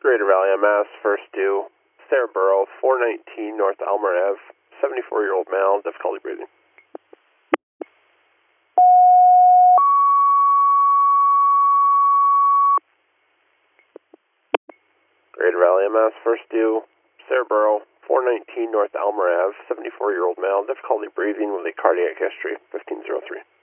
Greater Valley MS, first due, Sarah Burrow, 419 North Elmer Ave, 74-year-old male, difficulty breathing. Greater Valley MS, first due, Sarah Burrow, 419 North Elmer Ave, 74-year-old male, difficulty breathing with a cardiac history, 1503.